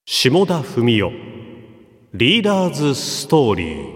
下田文雄リーダーズストーリー。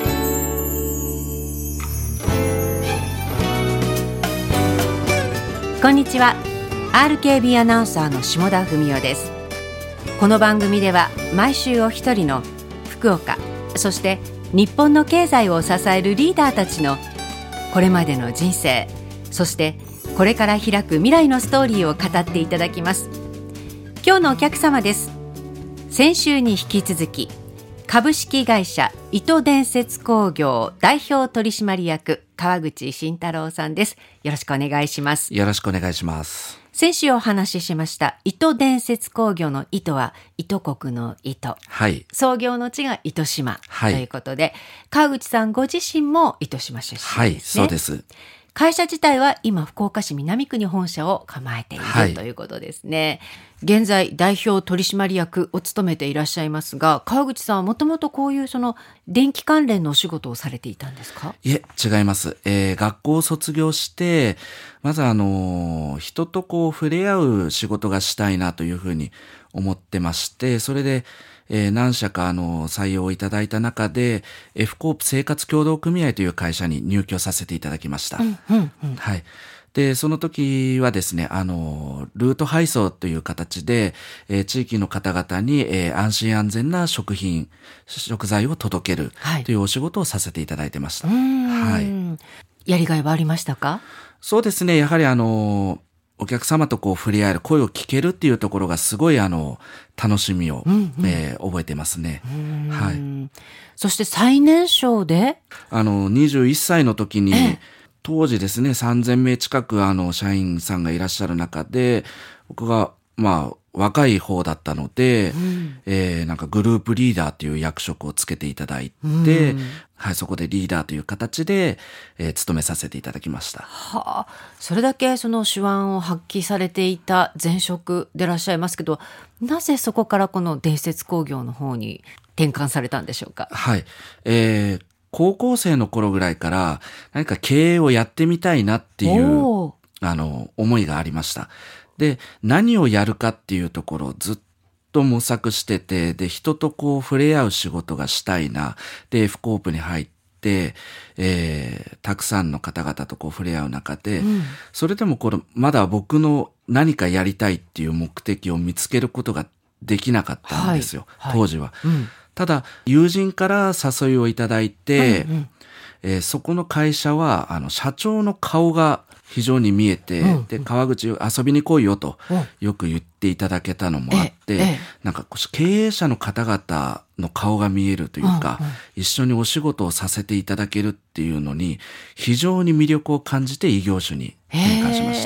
こんにちは。 RKB アナウンサーの下田文雄です。この番組では毎週お一人の福岡、そして日本の経済を支えるリーダーたちのこれまでの人生、そしてこれから開く未来のストーリーを語っていただきます。今日のお客様です。先週に引き続き株式会社伊藤伝説工業代表取締役川口慎太郎さんです。よろしくお願いします。 よろしくお願いします。 先週お話ししました伊藤伝説工業の糸は糸国の糸、 はい、 創業の地が糸島、 はい、 ということで川口さんご自身も糸島出身ですね。 はい、そうです。 会社自体は今福岡市南区に本社を構えている、はい、ということですね。現在代表取締役を務めていらっしゃいますが、川口さんはもともとこういう電気関連のお仕事をされていたんですか？ いえ、違います。学校を卒業してまず人と触れ合う仕事がしたいなというふうに思ってまして、それで何社か採用をいただいた中で F コープ生活協同組合という会社に入居させていただきました。はい。で、その時はですね、ルート配送という形で、地域の方々に、安心安全な食材を届けるというお仕事をさせていただいてました。はい。 やりがいはありましたか？ そうですね。やはりお客様と触れ合える、声を聞けるっていうところがすごい楽しみを、覚えてますね。はい。 そして最年少で 21歳の時に、当時ですね、3000名近く社員さんがいらっしゃる中で、僕が若い方だったので、なんかグループリーダーという役職をつけていただいて、はい、そこでリーダーという形で、務めさせていただきました。 はあ、それだけ手腕を発揮されていた前職でいらっしゃいますけど、なぜそこからこの伝説工業の方に転換されたんでしょうか？ はい。高校生の頃ぐらいから何か経営をやってみたいなっていう思いがありました。で、何をやるかっていうところをずっと模索してて、で、人と触れ合う仕事がしたいな。で、F コープに入って、たくさんの方々と触れ合う中で、それでもまだ僕の何かやりたいっていう目的を見つけることができなかったんですよ、当時は。ただ、友人から誘いをいただいて、そこの会社は、社長の顔が非常に見えて、で、川口遊びに来いよと、よく言っていただけたのもあって、なんか経営者の方々の顔が見えるというか、一緒にお仕事をさせていただけるっていうのに、非常に魅力を感じて異業種に転換しました。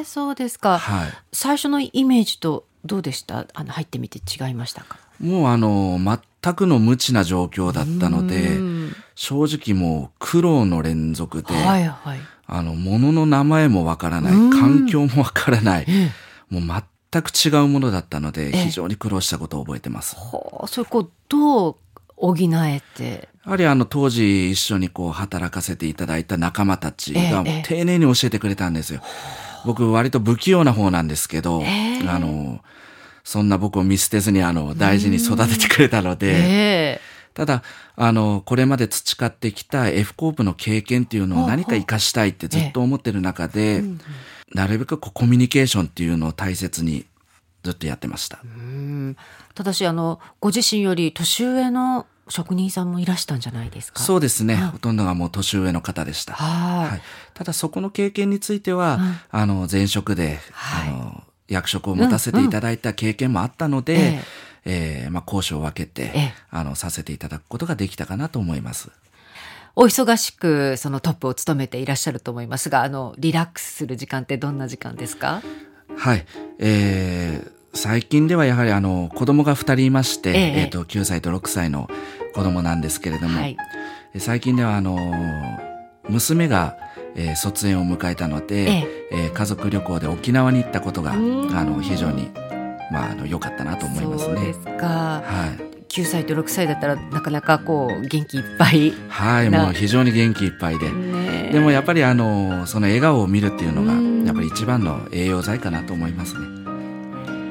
そうですか。 はい。 最初のイメージとどうでした？入ってみて違いましたか？ もう全くの無知な状況だったので、正直もう苦労の連続で、物の名前もわからない、環境もわからない、もう全く違うものだったので、非常に苦労したことを覚えてます。 それどう補えて？ やはり当時一緒に働かせていただいた仲間たちが丁寧に教えてくれたんですよ。僕割と不器用な方なんですけど、そんな僕を見捨てずに大事に育ててくれたので、ただこれまで培ってきた F コープの経験っていうのを何か活かしたいってずっと思ってる中で、なるべくコミュニケーションっていうのを大切にずっとやってました。 ただしご自身より年上の職人さんもいらしたんじゃないですか？ そうですね。ほとんどがもう年上の方でした。はい。ただそこの経験については、前職で、役職を持たせていただいた経験もあったので、講師を分けて、させていただくことができたかなと思います。 お忙しくトップを務めていらっしゃると思いますが、リラックスする時間ってどんな時間ですか？ はい。最近ではやはり子供が2人いまして、9歳と6歳の子供なんですけれども、最近では娘が卒園を迎えたので、家族旅行で沖縄に行ったことが非常に良かったなと思いますね。 そうですか。 はい。 9歳と6歳だったらなかなか元気いっぱい。 はい、もう非常に元気いっぱいで、でもやっぱりその笑顔を見るっていうのがやっぱり一番の栄養剤かなと思いますね。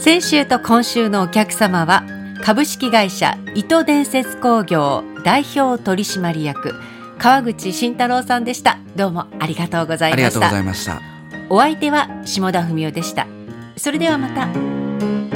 先週と今週のお客様は株式会社糸伝説工業代表取締役川口慎太郎さんでした。どうもありがとうございました。 ありがとうございました。 お相手は下田文夫でした。それではまた。